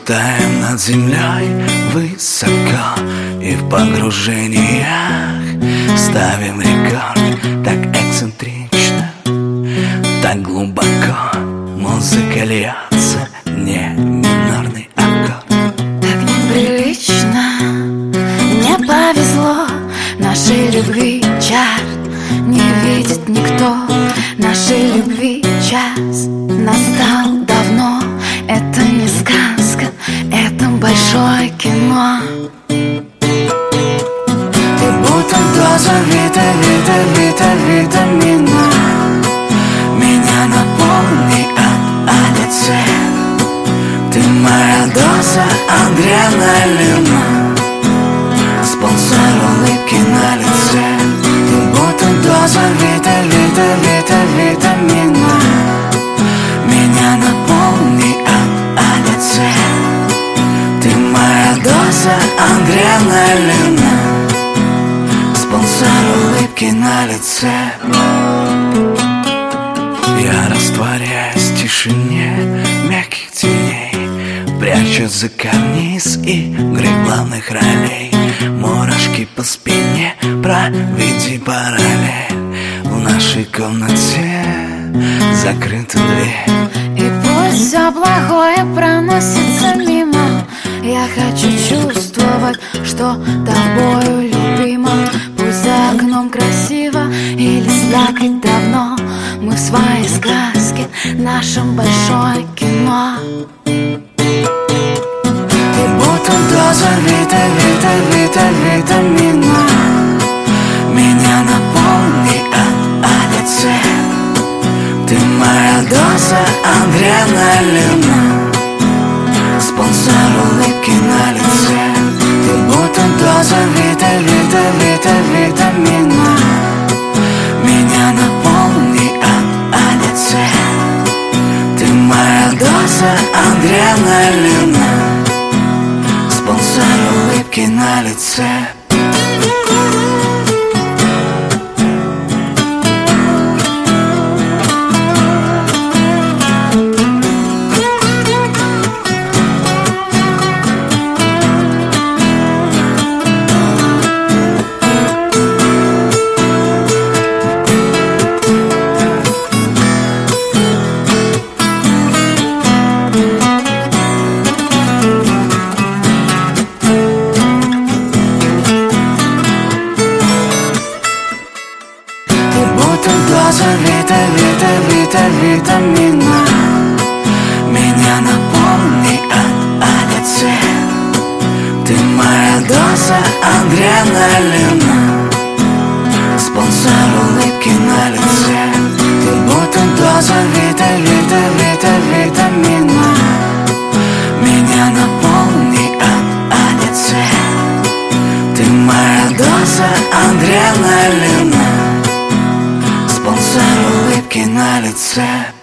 Летаем над землей высоко и в погружениях ставим рекорд. Так эксцентрично, так глубоко музыка льется, не минорный аккорд. Так неприлично, не повезло нашей любви чар. Не видит никто нашей любви час. Настал давно, это не сказка, это большое кино. Ты будто доза витамина, меня наполни от А до Ц. Ты моя доза адреналина, спонсор улыбки на лице. Ты будто доза витамина, меня наполни от А до Ц. Ты моя доза адреналина, спонсор улыбки на лице. Я растворяюсь в тишине мягких теней, прячусь за карниз игры главных ролей. Мурашки по спине, проведи параллель. В нашей комнате закрыта дверь. И пусть все плохое проносится мимо, я хочу чувствовать, что тобою любима. Пусть за окном красиво или слякоть давно, мы в своей сказке, нашем большое кино. Ты будто доза витамина, меня наполни от А до Ц. Ты моя доза адреналина, спонсор улыбки на лице. Ты будто доза витамина, меня наполни от А до Ц. Ты моя доза адреналина, спонсор улыбки на лице. Доза витамина, меня наполни от А до Ц. Ты моя доза адреналина, спонсор улыбки на лице. Ты будто доза витамина, меня наполни от А до Ц. Ты моя доза адреналина, спонсор улыбки на лице.